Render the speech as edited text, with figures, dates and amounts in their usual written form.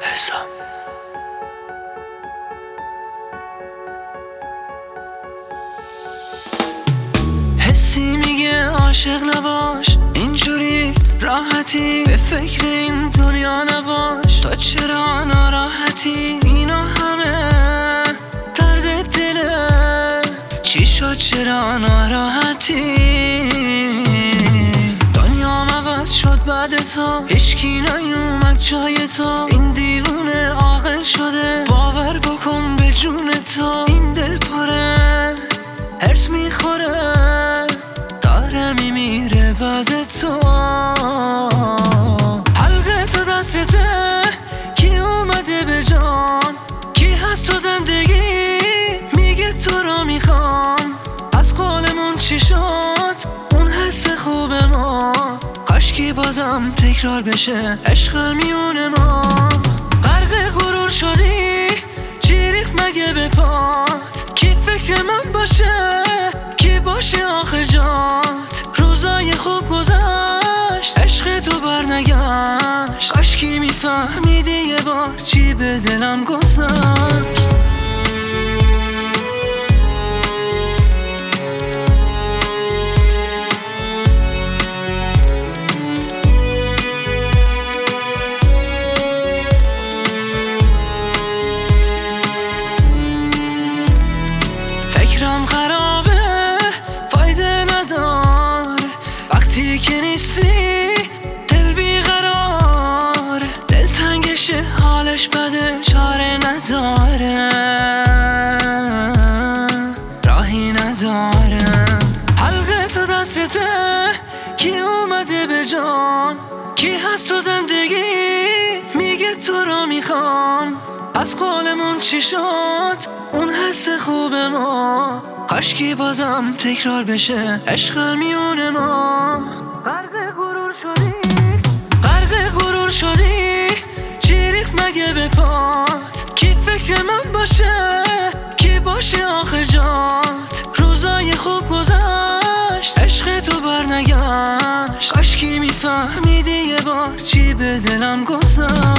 حسام. حسی میگه عاشق نباش، اینجوری راحتی به فکر این دنیا نباش. تا چرا ناراحتی؟ اینا همه درد دله. چی شد چرا ناراحتی؟ دنیا عوض شد بعد تو، هیچکی نیومد جای تو. این دیوونه عاقل شده، باور بکن به جون تو. این دل پره هرس میخوره، داره میمیره بعد تو. حلقه تو دستته، کی اومده به جان؟ کی هست تو زندگی میگه تو رو میخوام. از قولمون چی شد اون حس خوب ما؟ کاشکی بازم تکرار بشه عشق میون ما. غرق غرور شدی، چی ریخت مگه به پات؟ کی فکر من باشه، کی باشه آخه جات؟ روزای خوب گذشت، عشق تو برنگشت. کاشکی میفهمیدی یه بار چی به دلم گذشت. فکرم خرابه، فایده نداره وقتی که نیستی. دل بیقراره، دل تنگشه، حالش بده، چاره نداره، راهی نداره. حلقه تو دستته، کی اومده به جان؟ کی هست تو زندگی میگه تو رو میخوام. از قولمون چی شد اون حس خوب ما؟ کاشکی بازم تکرار بشه عشق میون ما. غرق غرور شدی، چی ریخت مگه به پات؟ کی فکر من باشه، کی باشه آخه جات؟ روزای خوب گذشت، عشق تو برنگشت. کاشکی میفهمیدی یه بار چی به دلم گذشت.